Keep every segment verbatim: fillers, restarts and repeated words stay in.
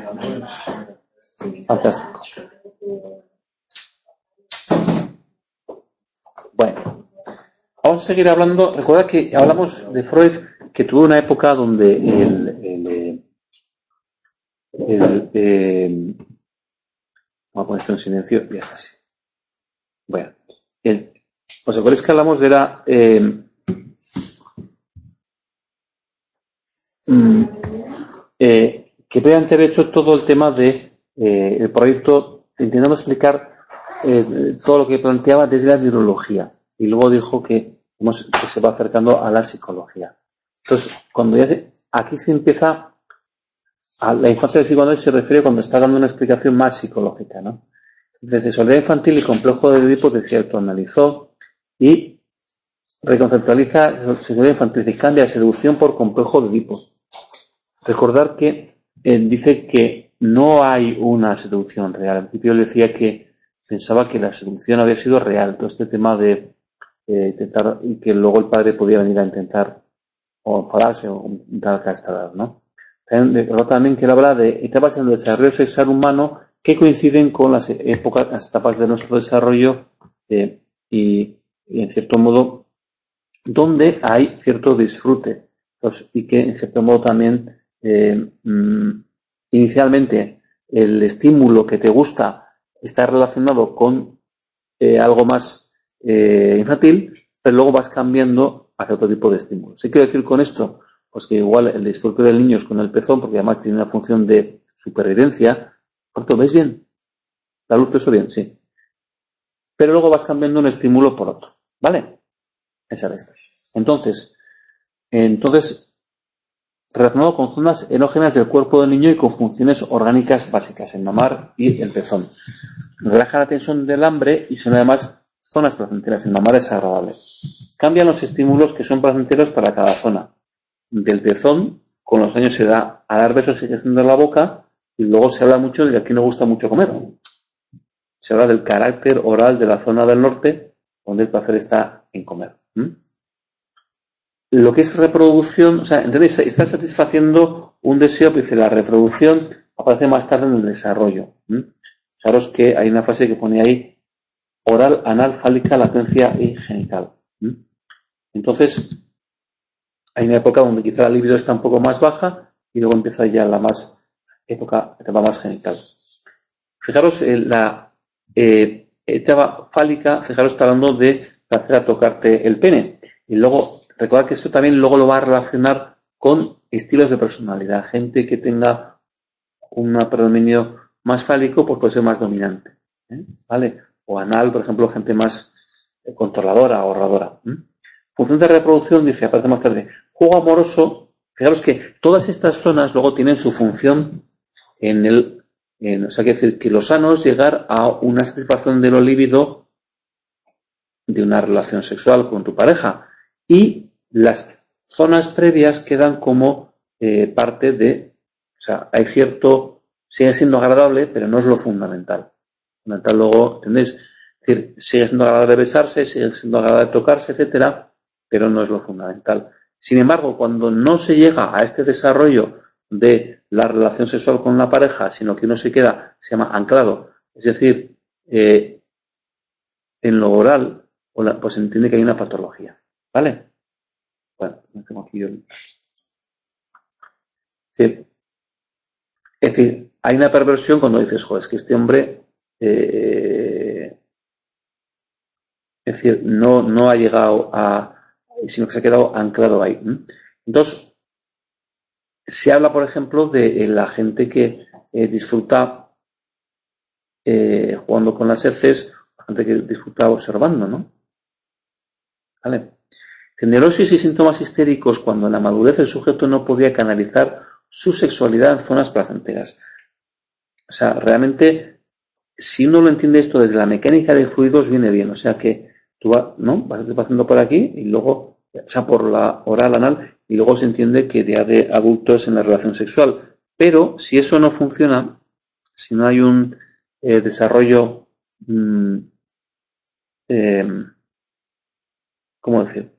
Fantástico. Bueno, vamos a seguir hablando. Recuerda que hablamos de Freud, que tuvo una época donde el, el, el, el eh, vamos a poner esto en silencio y ya está así. Bueno, el, ¿os acordáis que hablamos de la eh, mm, eh, que previamente había hecho todo el tema de eh, el proyecto intentando explicar eh, todo lo que planteaba desde la neurología y luego dijo que, hemos, que se va acercando a la psicología. Entonces, cuando ya se, aquí se empieza a la infancia del psicoanálisis se refiere cuando está dando una explicación más psicológica, ¿no? Desde sexualidad infantil y complejo de Edipo, decía, autoanalizó y reconceptualiza la sexualidad infantil y cambia la seducción por complejo de Edipo. Recordar que él dice que no hay una seducción real. Al principio él decía que pensaba que la seducción había sido real. Todo este tema de eh, intentar, y que luego el padre podía venir a intentar o enfadarse o intentar castrar, ¿no? También, también que él habla de etapas en el desarrollo sexual humano que coinciden con las épocas, las etapas de nuestro desarrollo eh, y, y en cierto modo donde hay cierto disfrute. Entonces, y que en cierto modo también Eh, mm, inicialmente el estímulo que te gusta está relacionado con eh, algo más eh, infantil, pero luego vas cambiando hacia otro tipo de estímulos. ¿Qué quiero decir con esto? Pues que igual el disfrute del niño es con el pezón, porque además tiene una función de supervivencia. ¿Cuánto ves bien? ¿La luz eso bien? Sí. Pero luego vas cambiando un estímulo por otro. ¿Vale? Esa es esta. Entonces, entonces relacionado con zonas erógenas del cuerpo del niño y con funciones orgánicas básicas, el mamar y el pezón. Relaja la tensión del hambre y son además zonas placenteras. El mamar es agradable. Cambian los estímulos que son placenteros para cada zona. Del pezón, con los años se da a dar besos y haciendo la boca, y luego se habla mucho de que aquí no gusta mucho comer. Se habla del carácter oral de la zona del norte, donde el placer está en comer. ¿Mm? Lo que es reproducción, o sea, ¿entendéis? Está satisfaciendo un deseo, pero dice la reproducción aparece más tarde en el desarrollo. ¿Mm? Fijaros que hay una frase que pone ahí, oral, anal, fálica, latencia y genital. ¿Mm? Entonces, hay una época donde quizá la libido está un poco más baja y luego empieza ya la más época, etapa más genital. Fijaros, eh, la eh, etapa fálica, fijaros, está hablando de placer a tocarte el pene. Y luego, recordad que esto también luego lo va a relacionar con estilos de personalidad. Gente que tenga un predominio más fálico, pues puede ser más dominante. ¿eh? ¿Vale? O anal, por ejemplo, gente más controladora, ahorradora. ¿eh? Función de reproducción, dice, aparece más tarde. Juego amoroso, fijaros que todas estas zonas luego tienen su función en el, en, o sea, quiere decir que lo sano es llegar a una satisfacción de lo líbido de una relación sexual con tu pareja. Y las zonas previas quedan como eh, parte de, o sea, hay cierto, sigue siendo agradable, pero no es lo fundamental. Fundamental luego, ¿entendéis? Es decir, sigue siendo agradable besarse, sigue siendo agradable tocarse, etcétera, pero no es lo fundamental. Sin embargo, cuando no se llega a este desarrollo de la relación sexual con una pareja, sino que uno se queda, se llama anclado, es decir, eh, en lo oral, pues se entiende que hay una patología. ¿Vale? Bueno, no tengo aquí yo. Sí. Es decir, hay una perversión cuando dices, joder, es que este hombre, eh, es decir, no, no ha llegado a, sino que se ha quedado anclado ahí. Entonces, se habla, por ejemplo, de la gente que eh, disfruta eh, jugando con las heces, la gente que disfruta observando, ¿no? ¿Vale? Neurosis y síntomas histéricos cuando en la madurez el sujeto no podía canalizar su sexualidad en zonas placenteras. O sea, realmente, si uno lo entiende esto desde la mecánica de fluidos, viene bien. O sea que tú vas, ¿no? vas pasando por aquí y luego, o sea, por la oral anal, y luego se entiende que ya de adulto es en la relación sexual. Pero si eso no funciona, si no hay un eh, desarrollo, mmm, eh, ¿cómo decir?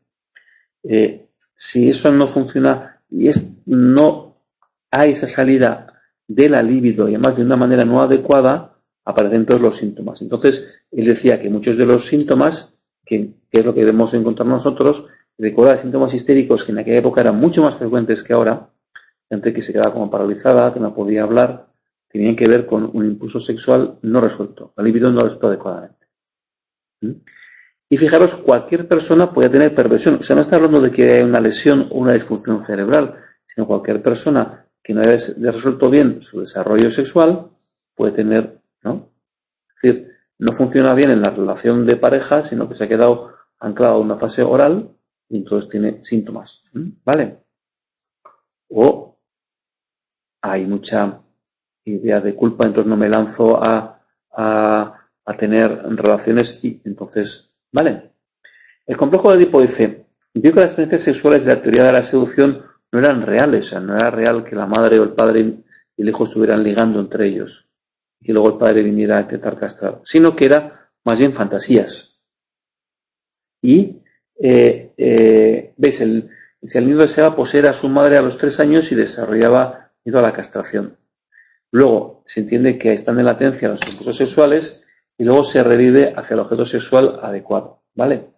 Eh, si eso no funciona y es, no hay esa salida de la libido y además de una manera no adecuada, aparecen todos los síntomas. Entonces, él decía que muchos de los síntomas, que, que es lo que debemos encontrar nosotros, recordar síntomas histéricos que en aquella época eran mucho más frecuentes que ahora, gente que se quedaba como paralizada, que no podía hablar, tenían que ver con un impulso sexual no resuelto. La libido no resuelto adecuadamente. ¿Mm? Y fijaros, cualquier persona puede tener perversión. O sea, no está hablando de que hay una lesión o una disfunción cerebral, sino cualquier persona que no haya resuelto bien su desarrollo sexual puede tener, ¿no? Es decir, no funciona bien en la relación de pareja, sino que se ha quedado anclado a una fase oral y entonces tiene síntomas. ¿Vale? O hay mucha idea de culpa, entonces no me lanzo a, a, a tener relaciones y entonces, ¿vale? El complejo de Edipo dice, vio que las experiencias sexuales de la teoría de la seducción no eran reales, o sea, no era real que la madre o el padre y el hijo estuvieran ligando entre ellos y que luego el padre viniera a intentar castrar, sino que era más bien fantasías. Y, eh, eh, ¿veis? El, si el niño deseaba poseer a su madre a los tres años y desarrollaba miedo a la castración. Luego se entiende que están en latencia los impulsos sexuales y luego se revive hacia el objeto sexual adecuado, ¿vale?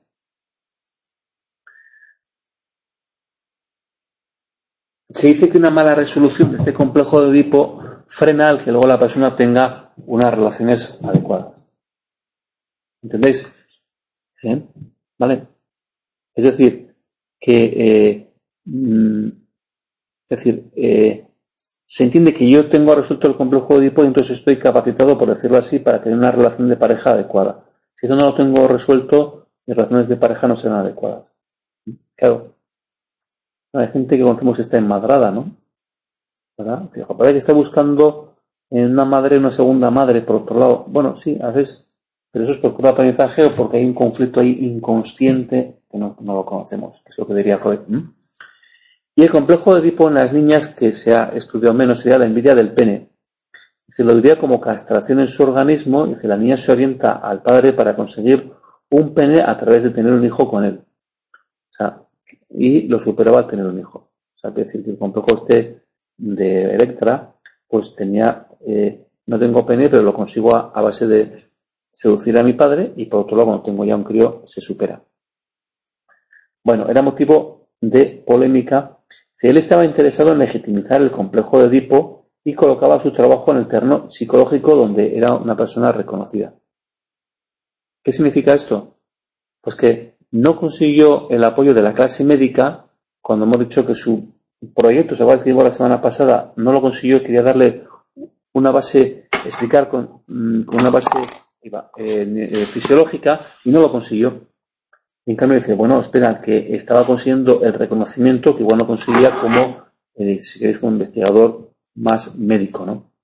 Se dice que una mala resolución de este complejo de Edipo frena al que luego la persona tenga unas relaciones adecuadas. ¿Entendéis? ¿Bien? ¿Vale? Es decir, que eh, mm, es decir, eh, se entiende que yo tengo resuelto el complejo de Edipo y entonces estoy capacitado, por decirlo así, para tener una relación de pareja adecuada. Si eso no lo tengo resuelto, mis relaciones de pareja no serán adecuadas. Claro, hay gente que conocemos que está enmadrada, ¿no? ¿Verdad? Parece que está buscando en una madre una segunda madre, por otro lado. Bueno, sí, a veces, pero eso es por puro aprendizaje o porque hay un conflicto ahí inconsciente que no, no lo conocemos, que es lo que diría Freud. ¿Mm? Y el complejo de Edipo en las niñas que se ha estudiado menos sería la envidia del pene. Se lo diría como castración en su organismo y si la niña se orienta al padre para conseguir un pene a través de tener un hijo con él. O sea, y lo superaba al tener un hijo. O sea, quiere decir que el complejo este de Electra, pues tenía, eh, no tengo pene, pero lo consigo a, a base de seducir a mi padre y por otro lado, cuando tengo ya un crío, se supera. Bueno, era motivo de polémica. Si él estaba interesado en legitimizar el complejo de Edipo y colocaba su trabajo en el terreno psicológico donde era una persona reconocida. ¿Qué significa esto? Pues que no consiguió el apoyo de la clase médica cuando hemos dicho que su proyecto, se va a decir la semana pasada, no lo consiguió, quería darle una base, explicar con, con una base eh, eh, fisiológica y no lo consiguió. En cambio dice, bueno, espera, que estaba consiguiendo el reconocimiento que igual no conseguía como, eh, si queréis, como investigador más médico, ¿no?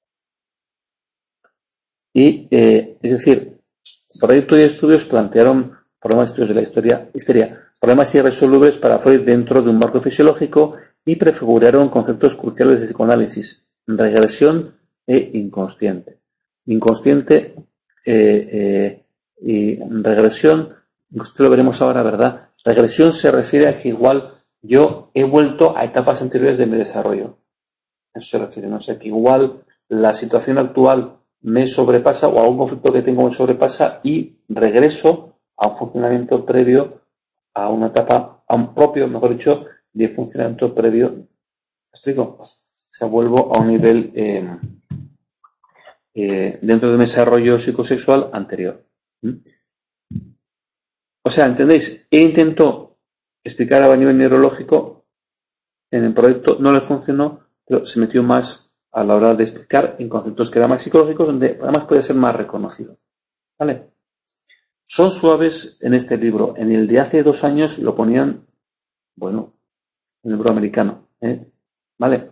Y, eh, es decir, proyectos y estudios plantearon problemas de la historia, histeria, problemas irresolubles para Freud dentro de un marco fisiológico y prefiguraron conceptos cruciales de psicoanálisis, regresión e inconsciente. Inconsciente eh, eh, y regresión, esto lo veremos ahora, ¿verdad? Regresión se refiere a que igual yo he vuelto a etapas anteriores de mi desarrollo. Eso se refiere, ¿no? O sea, que igual la situación actual me sobrepasa o algún conflicto que tengo me sobrepasa y regreso a un funcionamiento previo, a una etapa, a un propio, mejor dicho, de funcionamiento previo. ¿Me explico? O sea, vuelvo a un nivel eh, eh, dentro de mi desarrollo psicosexual anterior. ¿Mm? O sea, ¿entendéis? E intentó explicar a nivel neurológico en el proyecto, no le funcionó, pero se metió más a la hora de explicar en conceptos que eran más psicológicos, donde además puede ser más reconocido. ¿Vale? Son suaves en este libro. En el de hace dos años lo ponían, bueno, en el libro americano. ¿eh? ¿Vale?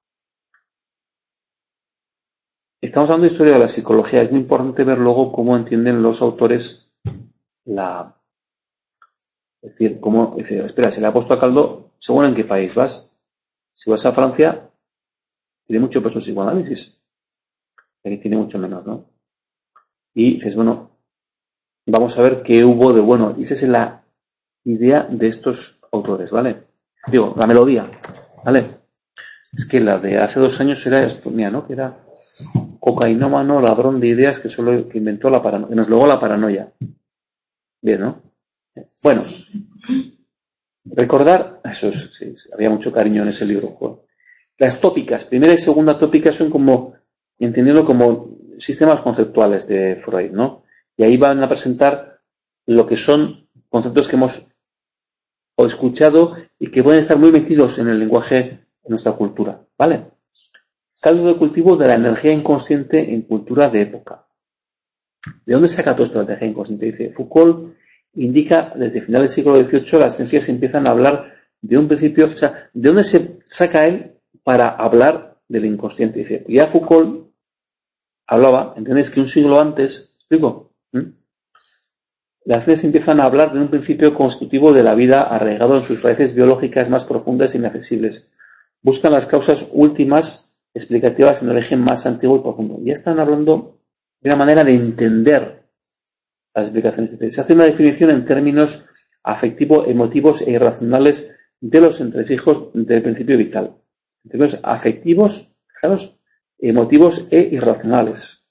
Estamos hablando de historia de la psicología. Es muy importante ver luego cómo entienden los autores la... Es decir, cómo... Es decir, espera, se le ha puesto a caldo según en qué país vas. Si vas a Francia, tiene mucho peso el psicoanálisis. Aquí tiene mucho menos, ¿no? Y dices, bueno, vamos a ver qué hubo de bueno. Y esa es la idea de estos autores, ¿vale? Digo, la melodía, ¿vale? Es que la de hace dos años era esto, mira, ¿no? Que era cocainómano, ladrón de ideas que solo que inventó la paranoia, que nos legó la paranoia. Bien, ¿no? Bueno, recordar, eso es, sí, había mucho cariño en ese libro. Joder. Las tópicas, primera y segunda tópica son como, entendiendo como sistemas conceptuales de Freud, ¿no? Y ahí van a presentar lo que son conceptos que hemos o escuchado y que pueden estar muy metidos en el lenguaje de nuestra cultura, ¿vale? Caldo de cultivo de la energía inconsciente en cultura de época. ¿De dónde saca todo esto de la energía inconsciente? Dice, Foucault indica desde finales del siglo dieciocho las ciencias empiezan a hablar de un principio, o sea, ¿de dónde se saca él para hablar del inconsciente? Dice, ya Foucault hablaba, ¿entendéis? Que un siglo antes, ¿explico? ¿Mm? Las ciencias empiezan a hablar de un principio constitutivo de la vida arraigado en sus raíces biológicas más profundas e inaccesibles. Buscan las causas últimas explicativas en el origen más antiguo y profundo. Ya están hablando de una manera de entender las explicaciones. Se hace una definición en términos afectivo, emotivos e irracionales de los entresijos del principio vital. En términos afectivos, fijaros, emotivos e irracionales.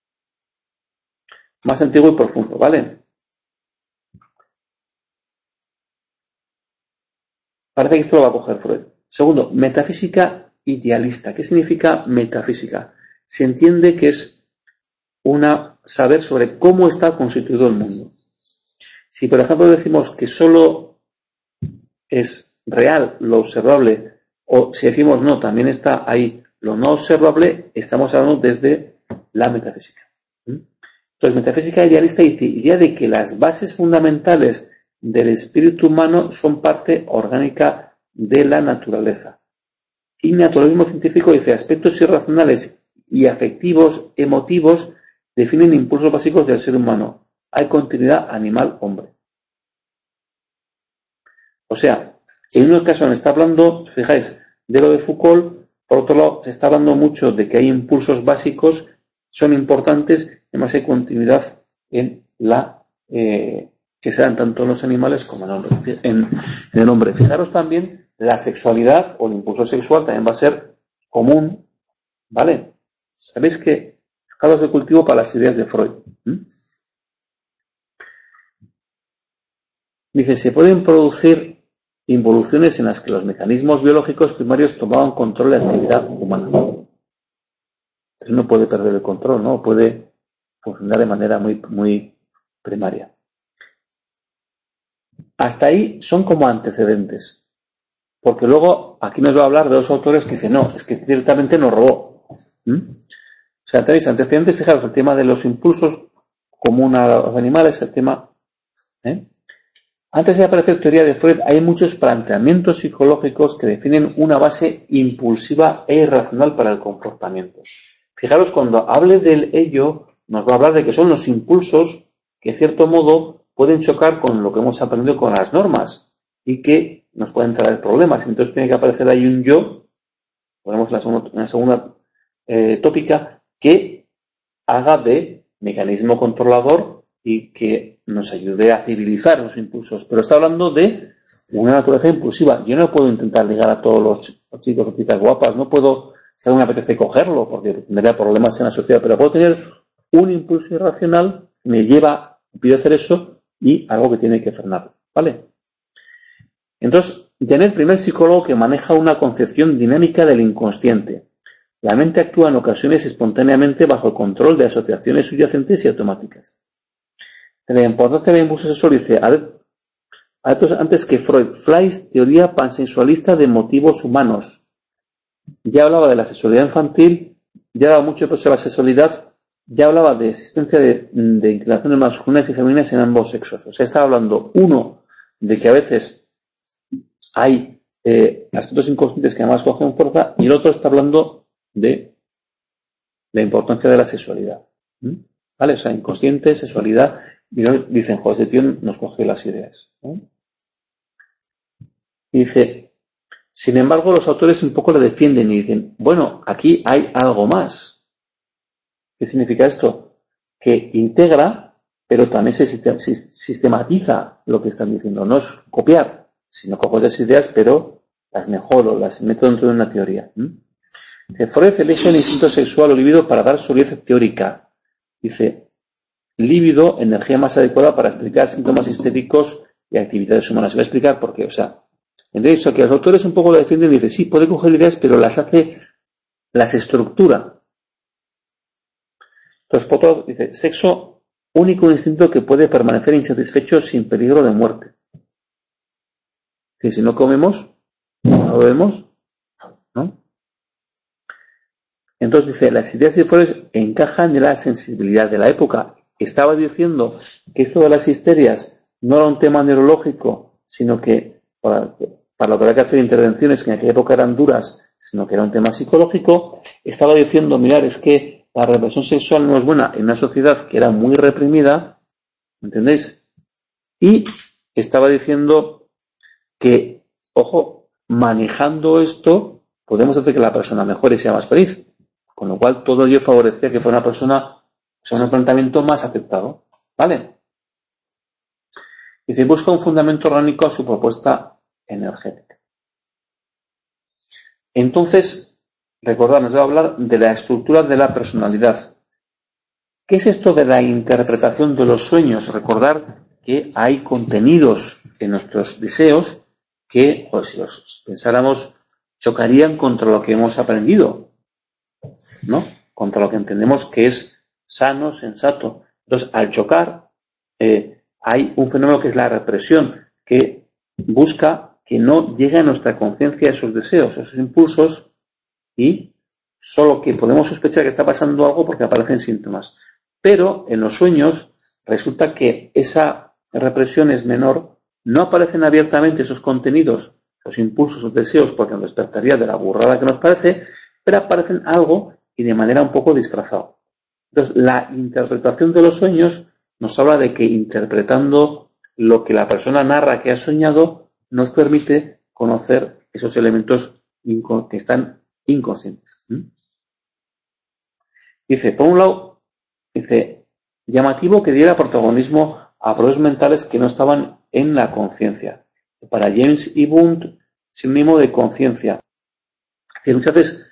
Más antiguo y profundo, ¿vale? Parece que esto lo va a coger Freud. Segundo, metafísica idealista. ¿Qué significa metafísica? Se entiende que es una saber sobre cómo está constituido el mundo. Si, por ejemplo, decimos que solo es real lo observable, o si decimos no, también está ahí lo no observable, estamos hablando desde la metafísica. Entonces, metafísica idealista dice idea de que las bases fundamentales del espíritu humano son parte orgánica de la naturaleza. Y naturalismo científico dice aspectos irracionales y afectivos, emotivos, definen impulsos básicos del ser humano. Hay continuidad animal-hombre. O sea, en un caso está hablando, fijáis, de lo de Foucault, por otro lado, se está hablando mucho de que hay impulsos básicos, son importantes, además hay continuidad en la eh, que se dan tanto en los animales como en el hombre. En, en el hombre. Fijaros también, la sexualidad o el impulso sexual también va a ser común, ¿vale? Sabéis que caldos de cultivo para las ideas de Freud. ¿Mm? Dice, se pueden producir involuciones en las que los mecanismos biológicos primarios tomaban control de la actividad humana. Entonces uno puede perder el control, ¿no? Puede funcionar de manera muy, muy primaria. Hasta ahí son como antecedentes. Porque luego aquí nos va a hablar de dos autores que dicen, no, es que directamente nos robó. ¿Mm? O sea, tenéis antecedentes, fijaros, el tema de los impulsos común a los animales, el tema... ¿eh? Antes de aparecer teoría de Freud, hay muchos planteamientos psicológicos que definen una base impulsiva e irracional para el comportamiento. Fijaros, cuando hable del ello, nos va a hablar de que son los impulsos que, de cierto modo, pueden chocar con lo que hemos aprendido con las normas y que nos pueden traer problemas. Entonces tiene que aparecer ahí un yo, ponemos una segunda, una segunda eh, tópica, que haga de mecanismo controlador y que nos ayude a civilizar los impulsos. Pero está hablando de una naturaleza impulsiva. Yo no puedo intentar ligar a todos los chicos o chicas guapas, no puedo, si algo me apetece cogerlo, porque tendría problemas en la sociedad, pero puedo tener un impulso irracional que me lleva, me pide hacer eso, y algo que tiene que frenar, ¿vale? Entonces, Janet, primer psicólogo que maneja una concepción dinámica del inconsciente. La mente actúa en ocasiones espontáneamente bajo el control de asociaciones subyacentes y automáticas. La importancia del impulso sexual dice, antes que Freud, Fleiss, teoría pansensualista de motivos humanos. Ya hablaba de la sexualidad infantil, ya hablaba mucho sobre la sexualidad, ya hablaba de existencia de, de inclinaciones masculinas y femeninas en ambos sexos. O sea, estaba hablando, uno, de que a veces hay eh, aspectos inconscientes que además cogen fuerza, y el otro está hablando de la importancia de la sexualidad. ¿Mm? ¿Vale? O sea, inconsciente, sexualidad, y luego dicen, joder, este tío nos coge las ideas. ¿No? Y dice, sin embargo, los autores un poco le defienden y dicen, bueno, aquí hay algo más. ¿Qué significa esto? Que integra, pero también se sistematiza lo que están diciendo. No es copiar, sino coger las ideas, pero las mejoro, las meto dentro de una teoría. ¿Mm? Dice, Freud elige el instinto sexual o libido para dar solidez teórica. Dice, líbido, energía más adecuada para explicar síntomas histéricos y actividades humanas. Voy a explicar por qué. O sea, ¿entendéis? O sea, que los autores un poco lo defienden y dicen, sí, puede coger ideas, pero las hace, las estructura. Entonces, por otro lado, dice, sexo, único instinto que puede permanecer insatisfecho sin peligro de muerte. Dice, si no comemos, no bebemos, ¿no? Entonces dice, las ideas de Freud encajan en la sensibilidad de la época. Estaba diciendo que esto de las histerias no era un tema neurológico, sino que para, para lo que había que hacer intervenciones que en aquella época eran duras, sino que era un tema psicológico. Estaba diciendo, mirar, es que la represión sexual no es buena en una sociedad que era muy reprimida, ¿entendéis? Y estaba diciendo que, ojo, manejando esto, podemos hacer que la persona mejore y sea más feliz. Con lo cual, todo ello favorecía que fuera una persona, o sea, un planteamiento más aceptado. ¿Vale? Dice, busca un fundamento orgánico a su propuesta energética. Entonces, recordad, nos va a hablar de la estructura de la personalidad. ¿Qué es esto de la interpretación de los sueños? Recordar que hay contenidos en nuestros deseos que, pues, si los pensáramos, chocarían contra lo que hemos aprendido, ¿no? Contra lo que entendemos que es sano, sensato. Entonces, al chocar, eh, hay un fenómeno que es la represión, que busca que no llegue a nuestra conciencia esos deseos, esos impulsos, y solo que podemos sospechar que está pasando algo porque aparecen síntomas. Pero en los sueños resulta que esa represión es menor, no aparecen abiertamente esos contenidos, los impulsos, los deseos, porque nos despertaría de la burrada que nos parece, pero aparecen algo y de manera un poco disfrazada. Entonces, la interpretación de los sueños nos habla de que interpretando lo que la persona narra que ha soñado, nos permite conocer esos elementos que están inconscientes. ¿Mm? Dice, por un lado, dice, llamativo que diera protagonismo a procesos mentales que no estaban en la conciencia. Para James E. Bond, sinónimo de conciencia. Muchas veces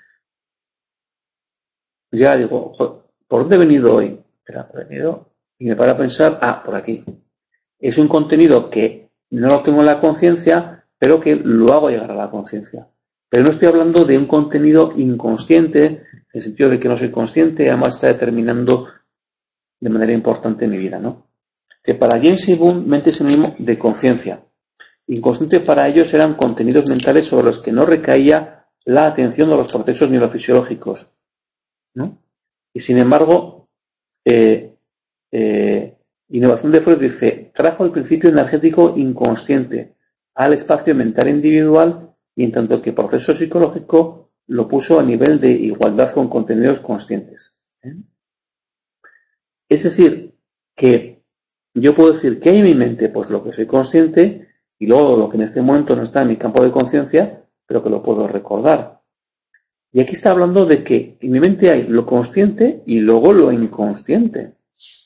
ya digo, ¿por dónde he venido hoy? Espera, he venido y me para a pensar, ah, por aquí. Es un contenido que no lo tengo en la conciencia, pero que lo hago llegar a la conciencia. Pero no estoy hablando de un contenido inconsciente, en el sentido de que no soy consciente, además está determinando de manera importante mi vida, ¿no? Que para James E. Boone, mente es sinónimo de conciencia. Inconsciente para ellos eran contenidos mentales sobre los que no recaía la atención de los procesos neurofisiológicos, ¿no? Y sin embargo, eh, eh, Innovación de Freud dice, trajo el principio energético inconsciente al espacio mental individual y en tanto que proceso psicológico lo puso a nivel de igualdad con contenidos conscientes. ¿Eh? Es decir, que yo puedo decir que hay en mi mente pues lo que soy consciente y luego lo que en este momento no está en mi campo de conciencia, pero que lo puedo recordar. Y aquí está hablando de que en mi mente hay lo consciente y luego lo inconsciente.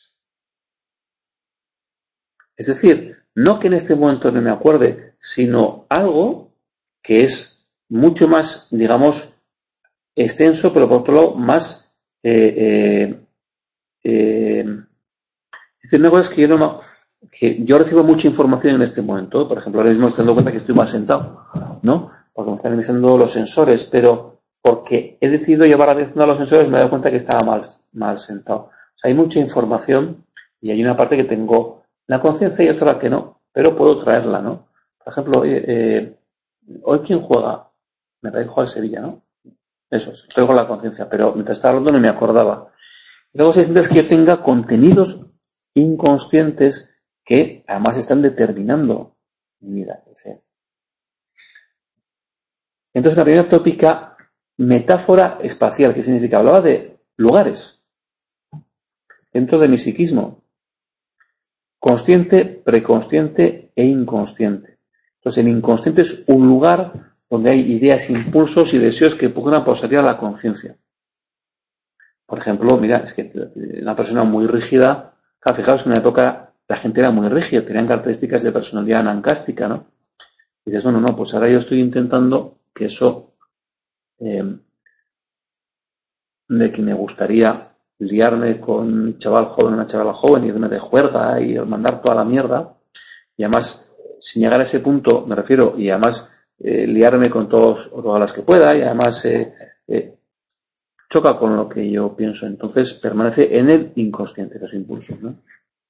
Es decir, no que en este momento no me acuerde, sino algo que es mucho más, digamos, extenso, pero por otro lado más... Eh, eh, eh, una cosa es que yo, no, que yo recibo mucha información en este momento. Por ejemplo, ahora mismo estoy dando cuenta que estoy mal sentado, ¿no? Porque me están emisando los sensores, pero porque he decidido llevar atención a los sensores me he dado cuenta que estaba mal, mal sentado. O sea, hay mucha información y hay una parte que tengo la conciencia y otra que no, pero puedo traerla, ¿no? Por ejemplo, eh, eh, hoy quién juega, me parece que juega el Sevilla, ¿no? Eso, traigo la conciencia, pero mientras estaba hablando no me acordaba. Luego se siente es que yo tenga contenidos inconscientes que además están determinando mi vida. Entonces la primera tópica, metáfora espacial, ¿qué significa? Hablaba de lugares dentro de mi psiquismo. Consciente, preconsciente e inconsciente. Entonces el inconsciente es un lugar donde hay ideas, impulsos y deseos que pugnan por salir a la conciencia. Por ejemplo, mira, es que una persona muy rígida, fijaos, en una época la gente era muy rígida, tenían características de personalidad anancástica, ¿no? Y dices, bueno, no, pues ahora yo estoy intentando que eso, eh, de que me gustaría liarme con un chaval joven, una chavala joven, irme de juerga y mandar toda la mierda, y además, sin llegar a ese punto, me refiero, y además eh, liarme con todos, todas las que pueda, y además eh, eh, choca con lo que yo pienso, entonces permanece en el inconsciente los impulsos, ¿no?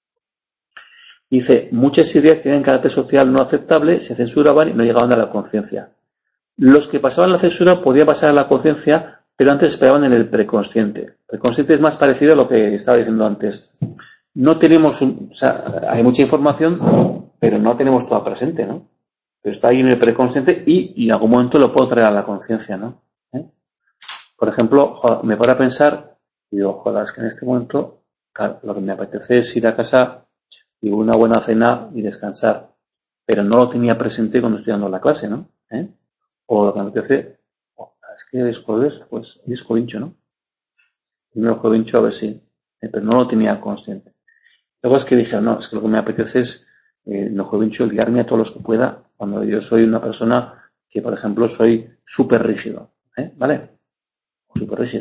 Dice, muchas ideas tienen carácter social no aceptable, se censuraban y no llegaban a la conciencia. Los que pasaban la censura podían pasar a la conciencia, pero antes esperaban en el preconsciente. El preconsciente es más parecido a lo que estaba diciendo antes. No tenemos, un, o sea, hay mucha información, pero no tenemos toda presente, ¿no? Pero está ahí en el preconsciente y, y en algún momento lo puedo traer a la conciencia, ¿no? ¿Eh? Por ejemplo, joder, me paro a pensar y digo, joder, es que en este momento, claro, lo que me apetece es ir a casa y una buena cena y descansar, pero no lo tenía presente cuando estoy dando la clase, ¿no? ¿Eh? O lo que me apetece, oh, es que es jueves, pues es covincho, ¿no? Primero covincho a ver si, eh, pero no lo tenía consciente. Luego es que dije, no, es que lo que me apetece es, eh, no covincho, liarme a todos los que pueda, cuando yo soy una persona que, por ejemplo, soy súper rígido, ¿eh? ¿Vale? O súper rígido.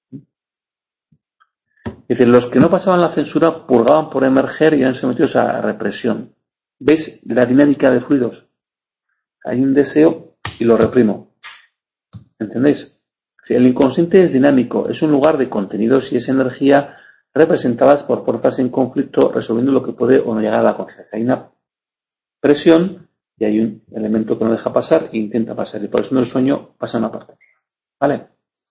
Es decir, los que no pasaban la censura purgaban por emerger y eran sometidos a represión. ¿Veis la dinámica de fluidos? Hay un deseo y lo reprimo. ¿Entendéis? El inconsciente es dinámico, es un lugar de contenidos y es energía representadas por fuerzas en conflicto resolviendo lo que puede o no llegar a la conciencia. Hay una presión y hay un elemento que no deja pasar e intenta pasar. Y por eso en el sueño pasa una parte. ¿Vale?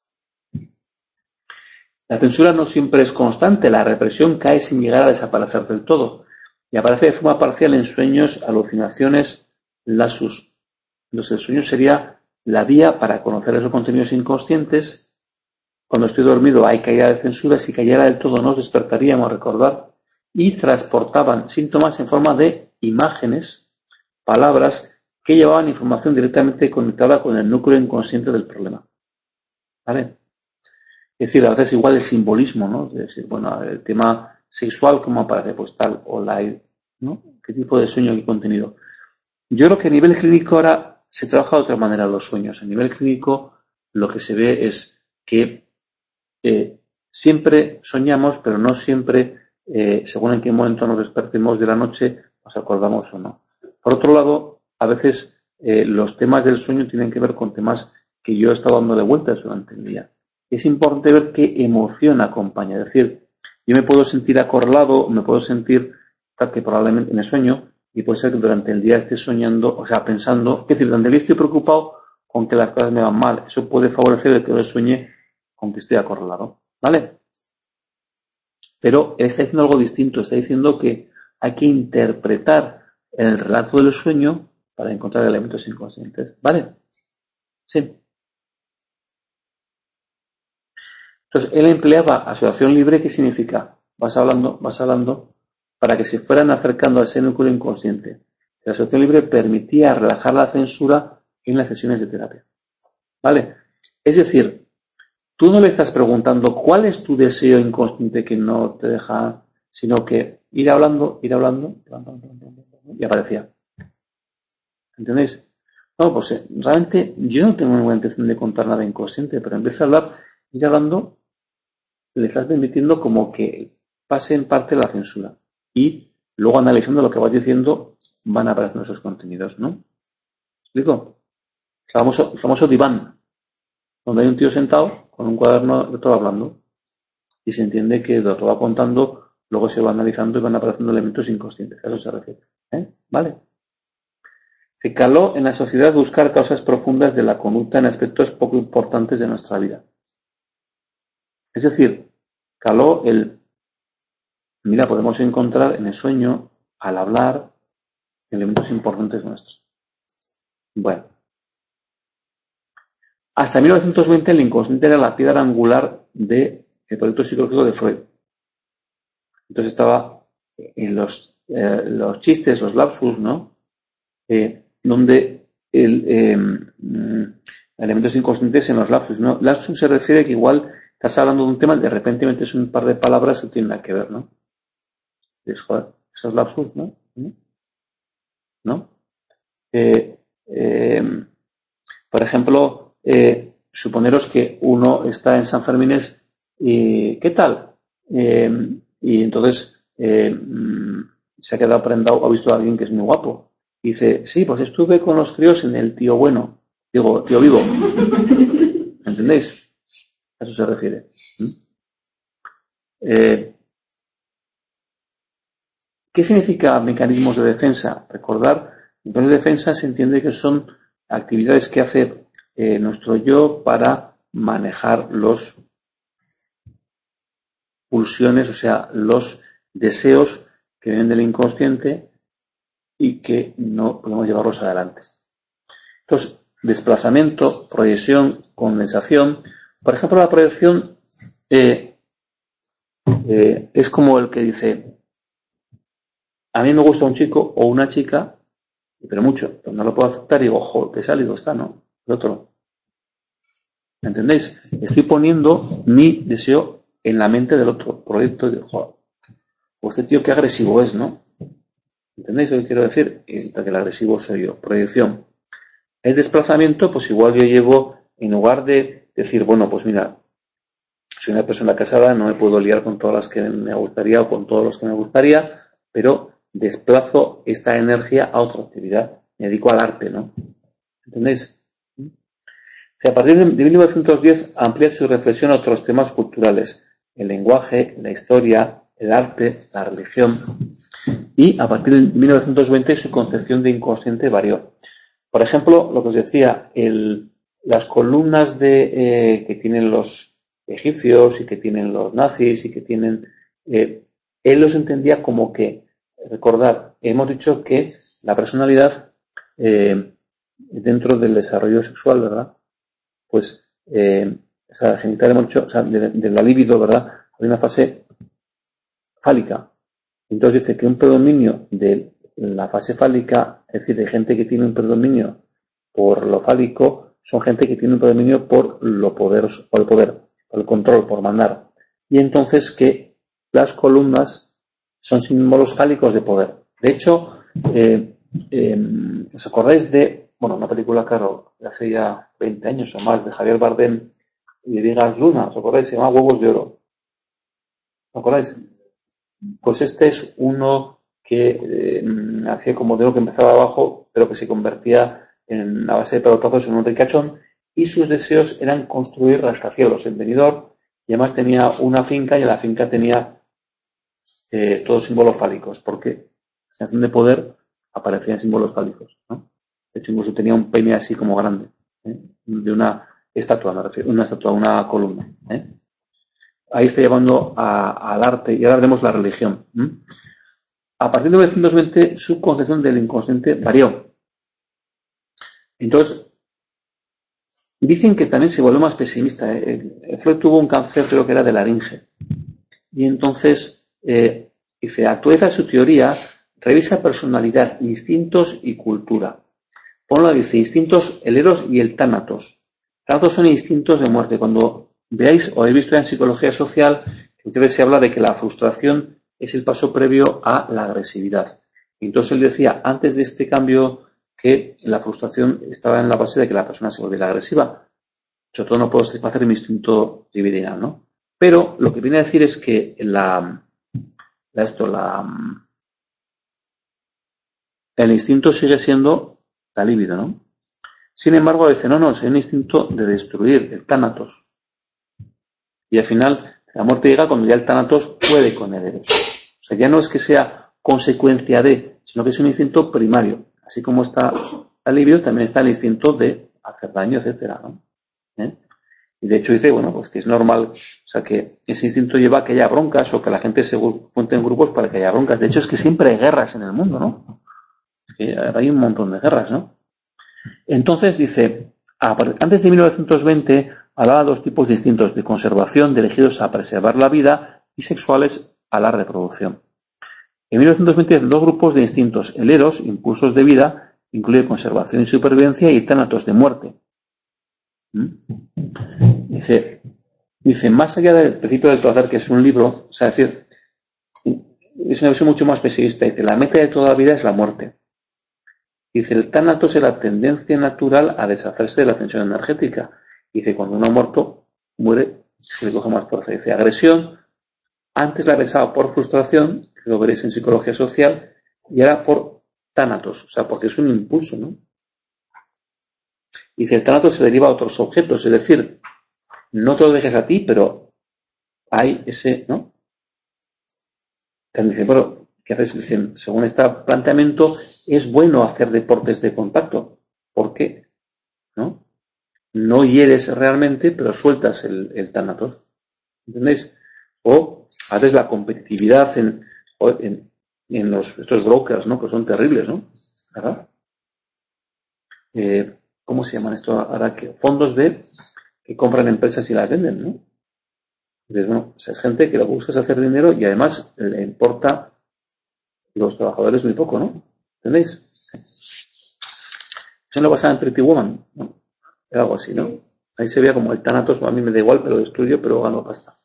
La censura no siempre es constante, la represión cae sin llegar a desaparecer del todo y aparece de forma parcial en sueños, alucinaciones, lapsus. Entonces el sueño sería la vía para conocer esos contenidos inconscientes. Cuando estoy dormido hay caída de censura, si cayera del todo nos despertaríamos a recordar y transportaban síntomas en forma de imágenes, palabras que llevaban información directamente conectada con el núcleo inconsciente del problema. ¿Vale? Es decir, a veces igual el simbolismo, ¿no? Es decir, bueno, el tema sexual, ¿cómo aparece? Pues tal, o la, ¿no? ¿Qué tipo de sueño y contenido? Yo creo que a nivel clínico ahora se trabaja de otra manera los sueños. A nivel clínico lo que se ve es que eh, siempre soñamos, pero no siempre, eh, según en qué momento nos despertemos de la noche, nos acordamos o no. Por otro lado, a veces eh, los temas del sueño tienen que ver con temas que yo he estado dando de vueltas durante el día. Es importante ver qué emoción acompaña. Es decir, yo me puedo sentir acorralado, me puedo sentir tal que probablemente en el sueño, y puede ser que durante el día esté soñando, o sea, pensando, es decir, durante el día estoy preocupado con que las cosas me van mal. Eso puede favorecer el que yo sueñe con que estoy acorralado. ¿Vale? Pero él está diciendo algo distinto. Está diciendo que hay que interpretar el relato del sueño para encontrar elementos inconscientes. ¿Vale? Sí. Entonces, él empleaba asociación libre, ¿qué significa? Vas hablando, vas hablando, para que se fueran acercando a ese núcleo inconsciente. La asociación libre permitía relajar la censura en las sesiones de terapia. ¿Vale? Es decir, tú no le estás preguntando cuál es tu deseo inconsciente que no te deja, sino que ir hablando, ir hablando, y aparecía. ¿Entendéis? No, pues eh, realmente yo no tengo ninguna intención de contar nada inconsciente, pero empieza a hablar, ir hablando, le estás permitiendo como que pase en parte la censura. Y luego analizando lo que vas diciendo, van apareciendo esos contenidos, ¿no? ¿Me explico? El famoso, el famoso diván, donde hay un tío sentado con un cuaderno de todo hablando. Y se entiende que lo que va contando, luego se va analizando y van apareciendo elementos inconscientes. A eso se refiere. ¿Eh? ¿Vale? Se caló en la sociedad buscar causas profundas de la conducta en aspectos poco importantes de nuestra vida. Es decir, caló el, mira, podemos encontrar en el sueño, al hablar, elementos importantes nuestros. Bueno. Hasta mil novecientos veinte el inconsciente era la piedra angular del proyecto psicológico de Freud. Entonces estaba en los, eh, los chistes, los lapsus, ¿no? Eh, donde el eh, mm, elementos inconscientes en los lapsus, ¿no? Lapsus se refiere que igual estás hablando de un tema y de repente metes un par de palabras que tienen nada que ver, ¿no? Es, joder, esos lapsus, ¿no? ¿no? Eh, Eh, por ejemplo, eh, suponeros que uno está en San Fermines y ¿qué tal? Eh, y entonces eh, mm, se ha quedado prendado, ha visto a alguien que es muy guapo. Y dice, sí, pues estuve con los críos en el tío bueno. Digo, tío vivo. ¿Entendéis? A eso se refiere. ¿Mm? Eh, ¿Qué significa mecanismos de defensa? Recordar, mecanismos de defensa se entiende que son actividades que hace eh, nuestro yo para manejar los pulsiones, o sea, los deseos que vienen del inconsciente y que no podemos llevarlos adelante. Entonces, desplazamiento, proyección, condensación. Por ejemplo, la proyección eh, eh, es como el que dice, a mí me gusta un chico o una chica, pero mucho, pero no lo puedo aceptar y digo, ojo, qué salido está, ¿no? El otro. ¿Me entendéis? Estoy poniendo mi deseo en la mente del otro proyecto y digo, joder, pues este tío qué agresivo es, ¿no? ¿Entendéis lo que quiero decir? Y que el agresivo soy yo. Proyección. El desplazamiento, pues igual yo llevo, en lugar de decir, bueno, pues mira, soy una persona casada, no me puedo liar con todas las que me gustaría o con todos los que me gustaría, pero desplazo esta energía a otra actividad. Me dedico al arte, ¿no? ¿Entendéis? O sea, a partir de mil novecientos diez amplía su reflexión a otros temas culturales, el lenguaje, la historia, el arte, la religión, y a partir de mil novecientos veinte su concepción de inconsciente varió. Por ejemplo, lo que os decía, el, las columnas de, eh, que tienen los egipcios y que tienen los nazis y que tienen... Eh, él los entendía como que, recordad, hemos dicho que la personalidad eh, dentro del desarrollo sexual, ¿verdad? Pues, eh, o sea, genital hemos dicho, o sea, de, de la libido, ¿verdad? Hay una fase fálica. Entonces dice que un predominio de la fase fálica, es decir, de gente que tiene un predominio por lo fálico, son gente que tiene un predominio por lo poder, por el poder, por el control, por mandar. Y entonces que las columnas son símbolos fálicos de poder. De hecho, eh, eh, ¿os acordáis de, bueno, una película, claro, de hace ya veinte años o más, de Javier Bardem y de Vigas Luna? ¿Os acordáis? Se llama Huevos de Oro. ¿Os acordáis? Pues este es uno que eh, hacía como de lo que empezaba abajo, pero que se convertía en la base de pelotazos en un ricachón, y sus deseos eran construir rascacielos en Benidorm, y además tenía una finca, y en la finca tenía eh, todos símbolos fálicos, porque la sensación de poder aparecía en símbolos fálicos, ¿no? De hecho, incluso tenía un peine así como grande, ¿eh? De una estatua, me refiero, una estatua, una columna, ¿eh? Ahí está llevando a, al arte, y ahora veremos la religión. ¿Mm? A partir de mil novecientos veinte, su concepción del inconsciente varió. Entonces, dicen que también se volvió más pesimista. ¿eh? Freud tuvo un cáncer, creo que era de laringe. Y entonces, eh, dice, actualiza su teoría, revisa personalidad, instintos y cultura. Por un lado dice, instintos, el eros y el tánatos. Tánatos son instintos de muerte. Cuando veáis o habéis visto en psicología social, muchas veces se habla de que la frustración es el paso previo a la agresividad. Entonces él decía, antes de este cambio, que la frustración estaba en la base de que la persona se volviera agresiva. Sobre todo no puedo satisfacer mi instinto libidinal, ¿no? Pero lo que viene a decir es que la, la esto, la, el instinto sigue siendo la libido, ¿no? Sin embargo, dice, no, no, es un instinto de destruir, el tánatos. Y al final, la muerte llega cuando ya el tánatos puede con el eros. O sea, ya no es que sea consecuencia de, sino que es un instinto primario. Así como está el libido, también está el instinto de hacer daño, etcétera, ¿no? ¿Eh? Y de hecho dice, bueno, pues que es normal, o sea, que ese instinto lleva a que haya broncas o que la gente se junte en grupos para que haya broncas. De hecho, es que siempre hay guerras en el mundo, ¿no? Es que hay un montón de guerras, ¿no? Entonces dice, antes de mil novecientos veinte hablaba de dos tipos distintos de conservación dirigidos a preservar la vida y sexuales a la reproducción. En mil novecientos veinte dos grupos de instintos, el eros, impulsos de vida, incluye conservación y supervivencia, y tánatos de muerte. ¿Mm? Dice, dice, más allá del principio del placer, que es un libro, o sea, es decir, es una visión mucho más pesimista, dice, la meta de toda la vida es la muerte. Dice, el tánatos es la tendencia natural a deshacerse de la tensión energética. Dice, cuando uno ha muerto, muere, se le coge más fuerza. Dice, agresión, antes la pensaba por frustración, que lo veréis en psicología social, y ahora por tánatos, o sea, porque es un impulso, ¿no? Dice, el tánatos se deriva a otros objetos, es decir, no te lo dejes a ti, pero hay ese, ¿no? También dice, pero, ¿qué haces? Dicen, según este planteamiento, es bueno hacer deportes de contacto. ¿Por qué? ¿No? No hieres realmente, pero sueltas el, el tánatos. ¿Entendéis? O haces la competitividad en, en, en los, estos brokers, ¿no? Que son terribles, ¿no? ¿Verdad? Eh, ¿Cómo se llaman esto ahora? Que fondos de que compran empresas y las venden, ¿no? Entonces, bueno, o sea, es gente que lo que busca es hacer dinero y además le importa los trabajadores muy poco, ¿no? ¿Entendéis? Eso no lo pasaba en Pretty Woman, ¿no? Era algo así, ¿no? Ahí se veía como el tánatos, a mí me da igual, pero lo destruyo, pero gano pasta.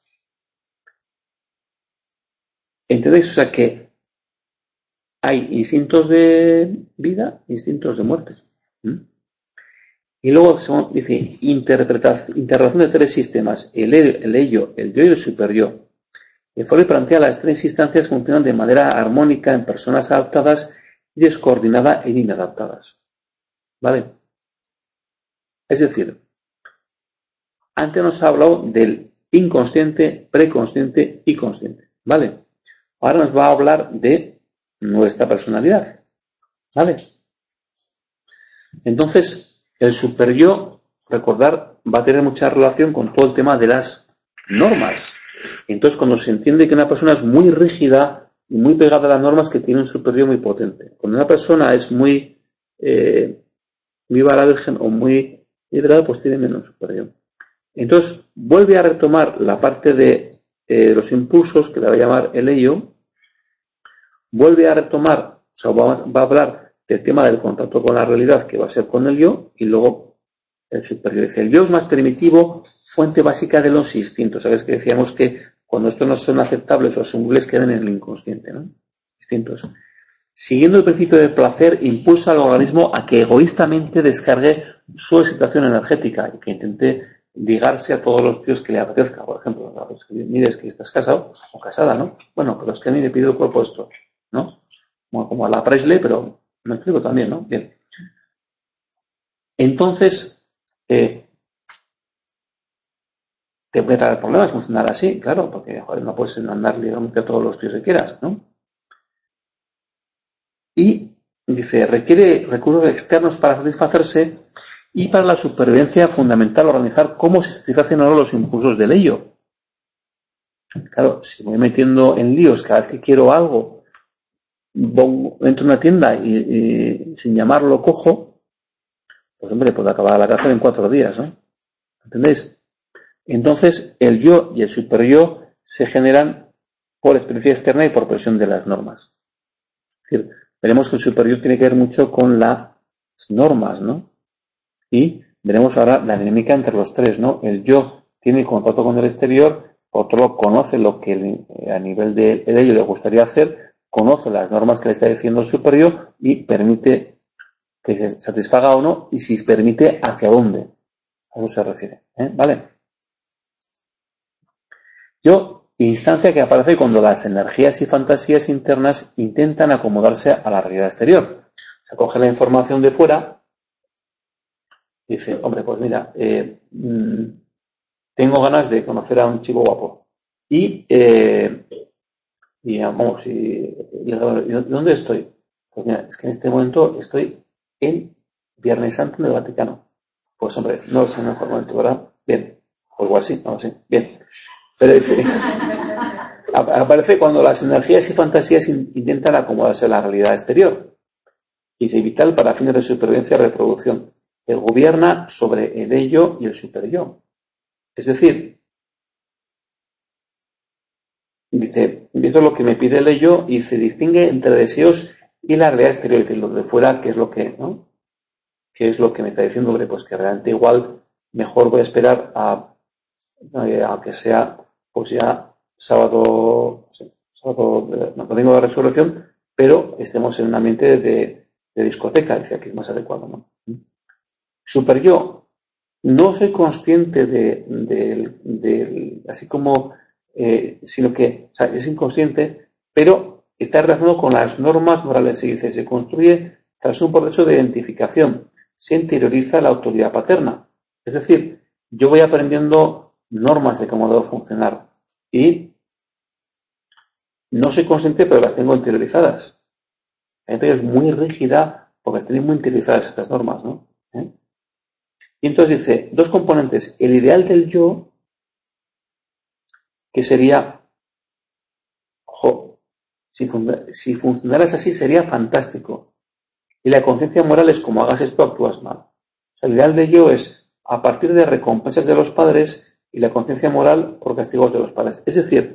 ¿Entendéis? O sea que hay instintos de vida, instintos de muerte. ¿Mm? Y luego son, dice, interrelación de tres sistemas, el, el ello, el yo y el superyo. El Freud plantea las tres instancias funcionan de manera armónica en personas adaptadas y descoordinada en inadaptadas. ¿Vale? Es decir, antes nos ha hablado del inconsciente, preconsciente y consciente. ¿Vale? Ahora nos va a hablar de nuestra personalidad. ¿Vale? Entonces, el superyo, recordar, va a tener mucha relación con todo el tema de las normas. Entonces, cuando se entiende que una persona es muy rígida y muy pegada a las normas, que tiene un superyo muy potente. Cuando una persona es muy eh, viva la Virgen o muy liberada, pues tiene menos superyo. Entonces, vuelve a retomar la parte de eh, los impulsos, que le va a llamar el ello, vuelve a retomar, o sea, va, va a hablar del tema del contacto con la realidad, que va a ser con el yo, y luego el superior. Dice, el yo es más primitivo, fuente básica de los instintos. ¿Sabes que decíamos que cuando estos no son aceptables, los ungles quedan en el inconsciente, ¿no? Instintos. Siguiendo el principio del placer, impulsa al organismo a que egoístamente descargue su excitación energética y que intente ligarse a todos los tíos que le apetezca. Por ejemplo, pues, mires que estás casado o casada, ¿no? Bueno, pero es que a mí me pide el cuerpo esto, ¿no? Como, como a la Presley, pero me explico también, ¿no? Bien. Entonces, eh, te puede traer problemas funcionar así, claro, porque joder, no puedes andar ligándote a todos los tíos que quieras, ¿no? Y dice, requiere recursos externos para satisfacerse y para la supervivencia fundamental organizar cómo se satisfacen ahora los impulsos del ello. Claro, si me voy metiendo en líos cada vez que quiero algo, entro en una tienda y, y sin llamarlo cojo, pues hombre, puedo acabar la cárcel en cuatro días, ¿no? ¿Entendéis? Entonces, el yo y el superyo se generan por experiencia externa y por presión de las normas. Es decir, veremos que el superior tiene que ver mucho con las normas, ¿no? Y veremos ahora la dinámica entre los tres, ¿no? El yo tiene contacto con el exterior, otro conoce lo que a nivel de ello le gustaría hacer, conoce las normas que le está diciendo el superior y permite que se satisfaga o no, y si permite hacia dónde. A eso se refiere, ¿eh? ¿Vale? Yo, instancia que aparece cuando las energías y fantasías internas intentan acomodarse a la realidad exterior. Se coge la información de fuera y dice, hombre, pues mira, eh, mmm, tengo ganas de conocer a un chico guapo. Y, eh, y vamos, y, y, ¿dónde estoy? Pues mira, es que en este momento estoy en Viernes Santo en el Vaticano. Pues hombre, no es el mejor momento, ¿verdad? Bien, o algo así, no sé, bien. Pero dice, aparece cuando las energías y fantasías intentan acomodarse a la realidad exterior. Dice, vital para fines de supervivencia y reproducción. Que gobierna sobre el ello y el superyo. Es decir, dice, esto es lo que me pide el ello y se distingue entre deseos y la realidad exterior. Es decir, lo de fuera, ¿qué es lo que, no? ¿Qué es lo que me está diciendo? Hombre, pues que realmente igual mejor voy a esperar a, a que sea, pues ya sábado, sábado, no, domingo de resurrección, pero estemos en un ambiente de, de discoteca, dice aquí es más adecuado, ¿no? Super yo, no soy consciente de, de, de así como, eh, sino que, o sea, es inconsciente, pero está relacionado con las normas morales, se dice, se construye tras un proceso de identificación, se interioriza la autoridad paterna. Es decir, yo voy aprendiendo normas de cómo debo funcionar y no soy consciente, pero las tengo interiorizadas. La gente es muy rígida porque tienen muy interiorizadas estas normas, ¿no? ¿Eh? Y entonces dice, dos componentes, el ideal del yo, que sería, ojo, si, fun- si funcionaras así sería fantástico. Y la conciencia moral es como hagas esto, actúas mal. O sea, el ideal de yo es a partir de recompensas de los padres y la conciencia moral por castigos de los padres. Es decir,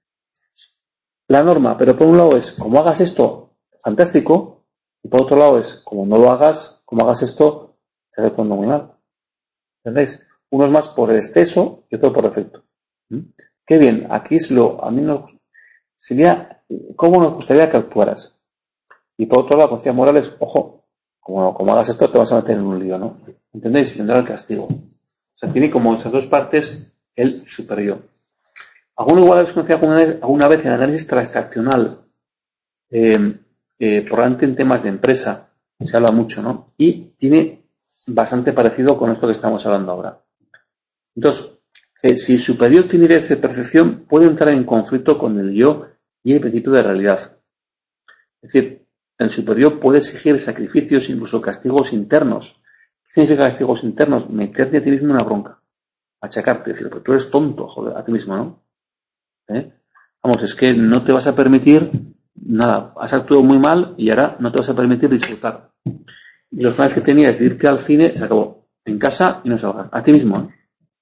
la norma, pero por un lado es como hagas esto, fantástico, y por otro lado es como no lo hagas, como hagas esto, te hace todo muy mal. ¿Entendéis? Uno es más por el exceso y otro por defecto. ¿Mm? Qué bien, aquí es lo, a mí nos sería, ¿cómo nos gustaría que actuaras? Y por otro lado, la conciencia moral es, ojo, como, como hagas esto te vas a meter en un lío, ¿no? ¿Entendéis? Y vendrá el castigo. O sea, tiene como esas dos partes el superior. Alguno igual habéis conocido alguna vez, alguna vez en análisis transaccional, eh, eh, probablemente en temas de empresa, se habla mucho, ¿no? Y tiene bastante parecido con esto que estamos hablando ahora. Entonces, eh, si el superior tiene ideas de percepción, puede entrar en conflicto con el yo y el principio de realidad. Es decir, el superior puede exigir sacrificios, incluso castigos internos. ¿Qué significa castigos internos? Meterte a ti mismo una bronca, achacarte, decir, pues tú eres tonto, joder, a ti mismo, ¿no? ¿Eh? Vamos, es que no te vas a permitir nada, has actuado muy mal y ahora no te vas a permitir disfrutar. Y los planes que tenías de irte al cine se acabó en casa y no salgas, a ti mismo, ¿eh?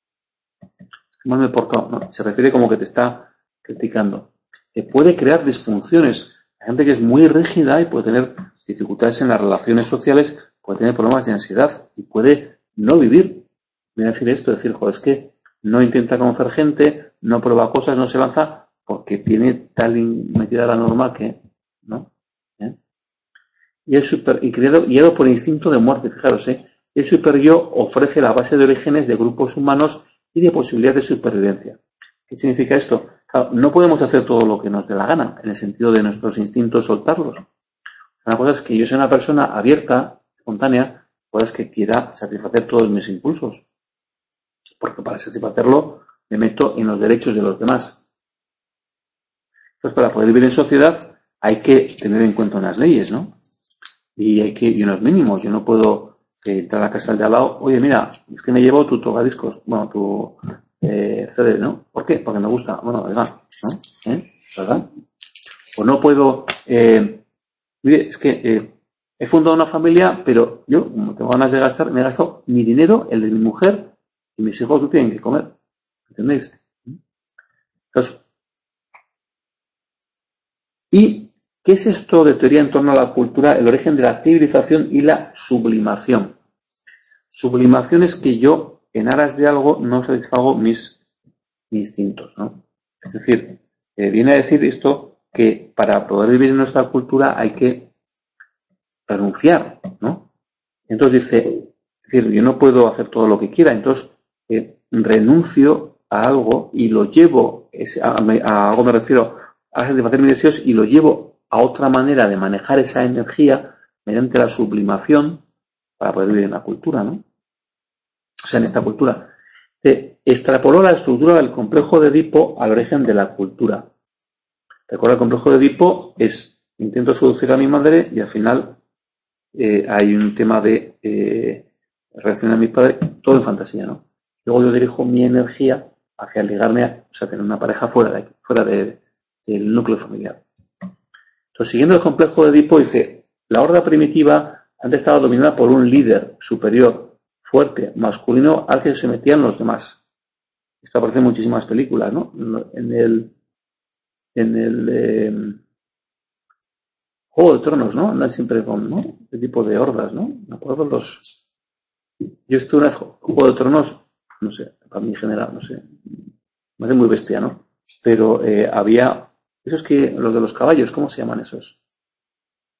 Mal me he portado, no, se refiere como que te está criticando. Que puede crear disfunciones. Hay gente que es muy rígida y puede tener dificultades en las relaciones sociales, puede tener problemas de ansiedad y puede no vivir. Viene a decir esto, decir, joder, es que no intenta conocer gente, no prueba cosas, no se lanza, porque tiene tal metida la norma que, ¿no? ¿Eh? Y el super, y creado, guiado por el instinto de muerte, fijaros, ¿eh? El super yo ofrece la base de orígenes de grupos humanos y de posibilidades de supervivencia. ¿Qué significa esto? Claro, no podemos hacer todo lo que nos dé la gana, en el sentido de nuestros instintos soltarlos. Una cosa es que yo sea una persona abierta, espontánea, pues que quiera satisfacer todos mis impulsos. Porque para satisfacerlo me meto en los derechos de los demás. Entonces, para poder vivir en sociedad hay que tener en cuenta unas leyes, ¿no? Y hay que, y unos mínimos. Yo no puedo eh, entrar a la casa del de al lado, oye, mira, es que me llevo tu tocadiscos, bueno, tu eh, C D, ¿no? ¿Por qué? Porque me gusta. Bueno, ¿verdad? ¿No? ¿Eh? ¿Verdad? O no puedo, eh, mire, es que eh, he fundado una familia, pero yo, como tengo ganas de gastar, me he gastado mi dinero, el de mi mujer, y mis hijos no tienen que comer. ¿Entendéis? Entonces, ¿y qué es esto de teoría en torno a la cultura, el origen de la civilización y la sublimación? Sublimación es que yo, en aras de algo, no satisfago mis instintos, ¿no? Es decir, eh, viene a decir esto que para poder vivir en nuestra cultura hay que renunciar, ¿no? Entonces dice, es decir, yo no puedo hacer todo lo que quiera, entonces eh, renuncio a algo y lo llevo, es, a, a algo me refiero, a satisfacer mis deseos y lo llevo a otra manera de manejar esa energía mediante la sublimación para poder vivir en la cultura, ¿no? O sea, en esta cultura. Se extrapoló la estructura del complejo de Edipo al origen de la cultura. Recuerda, el complejo de Edipo es, intento seducir a mi madre y al final eh, hay un tema de eh, reaccionar a mi padre, todo en fantasía, ¿no? Luego yo dirijo mi energía hacia ligarme, a, o sea, tener una pareja fuera de fuera de, del núcleo familiar. Entonces, siguiendo el complejo de Edipo, dice, la horda primitiva antes estaba dominada por un líder superior, fuerte, masculino, al que se metían los demás. Esto aparece en muchísimas películas, ¿no? En el, en el eh, Juego de Tronos, ¿no? Andan siempre con, ¿no? Este tipo de hordas, ¿no? Me acuerdo los... Yo estuve en el Juego de Tronos, no sé, para mí en general, no sé. Me hace muy bestia, ¿no? Pero eh, había... Esos que, los de los caballos, ¿cómo se llaman esos?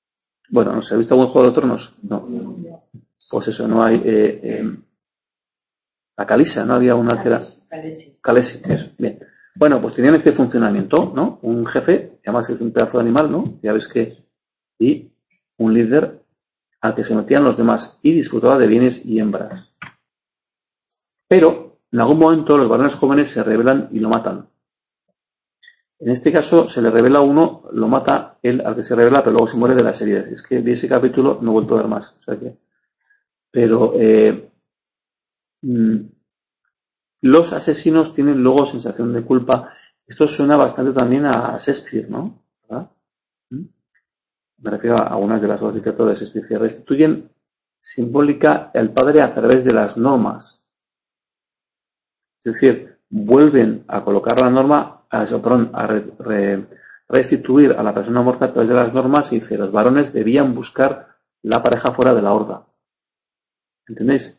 Bueno, ¿no se ha visto algún Juego de Tronos? No. Pues eso, no hay... Eh, eh, la Calisa, ¿no? Había una que era... Calesi. Calesi, eso, bien. Bueno, pues tenían este funcionamiento, ¿no? Un jefe, además es un pedazo de animal, ¿no? Ya ves que... Y un líder al que se metían los demás y disfrutaba de bienes y hembras. Pero, en algún momento, los varones jóvenes se rebelan y lo matan. En este caso, se le revela a uno, lo mata él al que se revela, pero luego se muere de las heridas. Es que de ese capítulo no he vuelto a ver más. O sea que... Pero... Eh, mmm, los asesinos tienen luego sensación de culpa. Esto suena bastante también a Shakespeare, ¿no? ¿Verdad? ¿Mm? Me refiero a algunas de las obras de teatro de Shakespeare que restituyen simbólica al padre a través de las normas. Es decir, vuelven a colocar la norma, a, eso, perdón, a re, re, restituir a la persona muerta a través de las normas y dice, los varones debían buscar la pareja fuera de la horda. ¿Entendéis?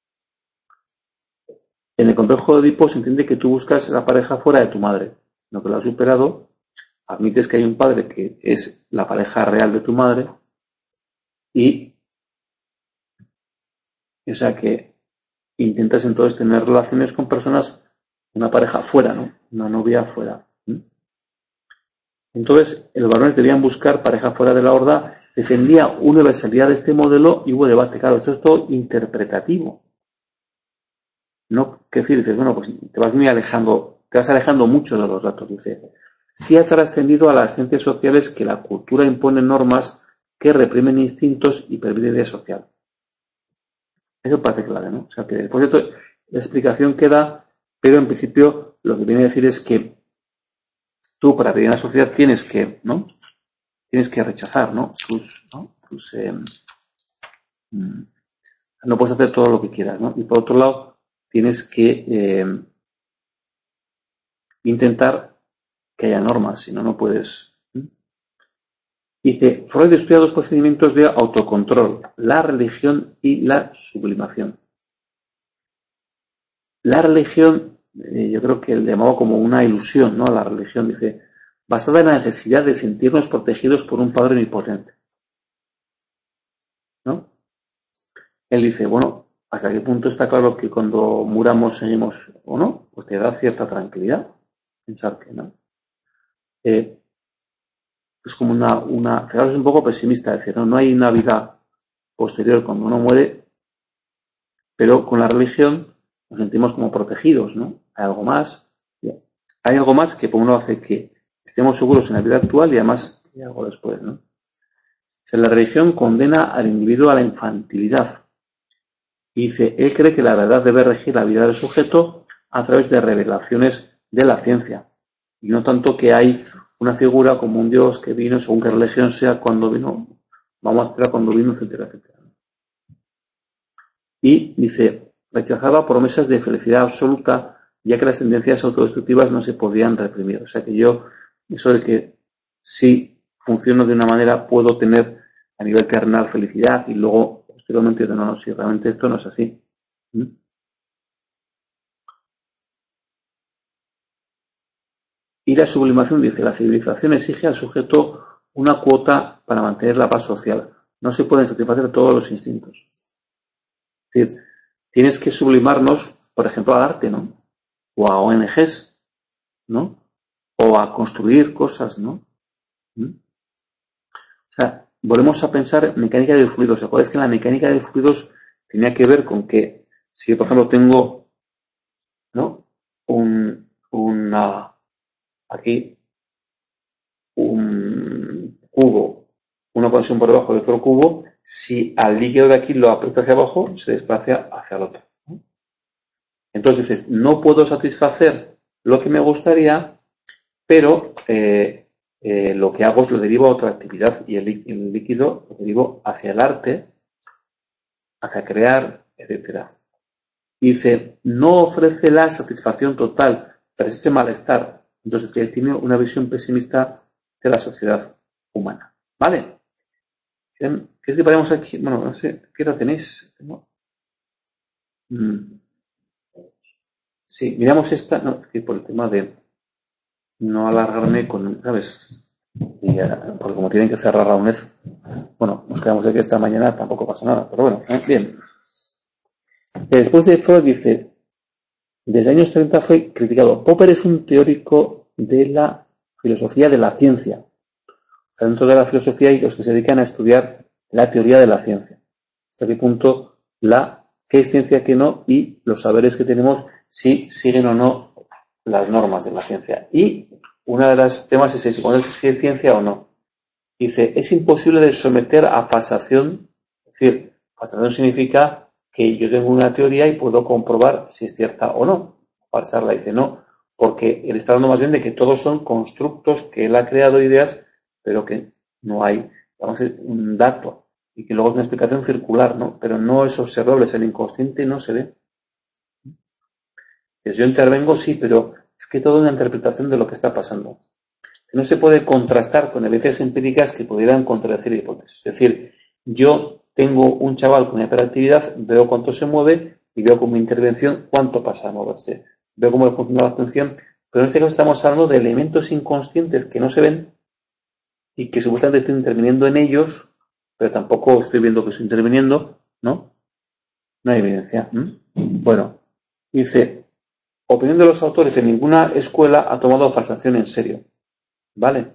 En el complejo de Edipo se entiende que tú buscas la pareja fuera de tu madre, sino que lo has superado. Admites que hay un padre que es la pareja real de tu madre y, o sea, que intentas entonces tener relaciones con personas, una pareja fuera, ¿no? Una novia fuera. ¿Mm? Entonces, los varones debían buscar pareja fuera de la horda, defendía universalidad de este modelo y hubo debate. Claro, esto es todo interpretativo. No, que decir, dices, bueno, pues te vas muy alejando, te vas alejando mucho de los datos. Dice, sí ha trascendido a las ciencias sociales que la cultura impone normas que reprimen instintos y permite vida social. Eso parece clave, ¿no? O sea, que después de todo, la explicación queda, pero en principio lo que viene a decir es que tú para vivir en la sociedad tienes que, ¿no? Tienes que rechazar, ¿no? Tus, ¿no? Tus, eh, no puedes hacer todo lo que quieras, ¿no? Y por otro lado, tienes que eh, intentar que haya normas, si no, no puedes. Dice, Freud estudia dos procedimientos de autocontrol, la religión y la sublimación. La religión, eh, yo creo que él llamaba como una ilusión, ¿no? La religión, dice, basada en la necesidad de sentirnos protegidos por un padre omnipotente, ¿no? Él dice, bueno, ¿hasta qué punto está claro que cuando muramos seguimos o no? Pues te da cierta tranquilidad pensar que no. Eh, es como una, una, fijaros, es un poco pesimista, decir, no, no hay una vida posterior cuando uno muere, pero con la religión nos sentimos como protegidos, ¿no? Hay algo más, hay algo más que por uno hace que estemos seguros en la vida actual y además hay algo después, ¿no? O sea, la religión condena al individuo a la infantilidad y dice, él cree que la verdad debe regir la vida del sujeto a través de revelaciones de la ciencia y no tanto que hay una figura como un Dios que vino, según qué religión sea, cuando vino, vamos a esperar cuando vino, etcétera, etcétera. Y dice, rechazaba promesas de felicidad absoluta, ya que las tendencias autodestructivas no se podían reprimir. O sea que yo, eso de que si funciono de una manera, puedo tener a nivel terrenal felicidad y luego posteriormente no, no, si realmente esto no es así. ¿Mm? Y la sublimación dice, la civilización exige al sujeto una cuota para mantener la paz social. No se pueden satisfacer todos los instintos. Es decir, tienes que sublimarnos, por ejemplo, al arte, ¿no? O a O N Ges, ¿no? O a construir cosas, ¿no? ¿Mm? O sea, volvemos a pensar en mecánica de fluidos. ¿Se acuerdan que en la mecánica de fluidos tenía que ver con que si yo, por ejemplo, tengo, ¿no? Un, una, aquí, un cubo, una conexión por debajo de otro cubo, si al líquido de aquí lo aprieto hacia abajo, se desplaza hacia el otro, ¿no? Entonces dices, no puedo satisfacer lo que me gustaría, pero eh, eh, lo que hago es lo derivo a otra actividad y el, el líquido lo derivo hacia el arte, hacia crear, etcétera. Y dice, no ofrece la satisfacción total, persiste malestar. Entonces tiene una visión pesimista de la sociedad humana. ¿Vale? ¿Qué es que paramos aquí? Bueno, no sé, ¿qué edad tenéis? ¿No? Mm. Sí, miramos esta, no, es que por el tema de no alargarme con, ¿sabes? Y, eh, porque como tienen que cerrar la U N E D, bueno, nos quedamos de que esta mañana tampoco pasa nada, pero bueno, eh, bien. Y después de Freud dice, desde años treinta fue criticado. Popper es un teórico de la filosofía de la ciencia. Dentro de la filosofía hay los que se dedican a estudiar la teoría de la ciencia. Hasta qué punto la, qué es ciencia, qué no, y los saberes que tenemos, si siguen o no las normas de la ciencia. Y una de las temas es ese, cuando es si es ciencia o no. Dice, es imposible de someter a pasación, es decir, pasación significa que yo tengo una teoría y puedo comprobar si es cierta o no. Pasarla dice no, porque él está hablando más bien de que todos son constructos que él ha creado ideas, pero que no hay, vamos a decir, un dato y que luego es una explicación circular, ¿no? Pero no es observable, es el inconsciente no se ve. Pues yo intervengo, sí, pero es que todo es una interpretación de lo que está pasando. No se puede contrastar con evidencias empíricas que pudieran contradecir hipótesis. Es decir, yo tengo un chaval con hiperactividad, veo cuánto se mueve y veo con mi intervención cuánto pasa a moverse. Veo cómo funciona la atención, pero en este caso estamos hablando de elementos inconscientes que no se ven y que supuestamente estoy interviniendo en ellos, pero tampoco estoy viendo que estoy interviniendo, ¿no? No hay evidencia. ¿Mm? Bueno, dice, opinión de los autores, de ninguna escuela ha tomado falsación en serio. ¿Vale?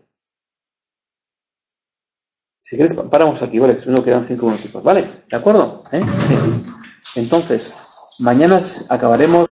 Si quieres, paramos aquí, ¿vale? Que nos quedan cinco minutitos, ¿vale? ¿De acuerdo? ¿Eh? Entonces, mañana acabaremos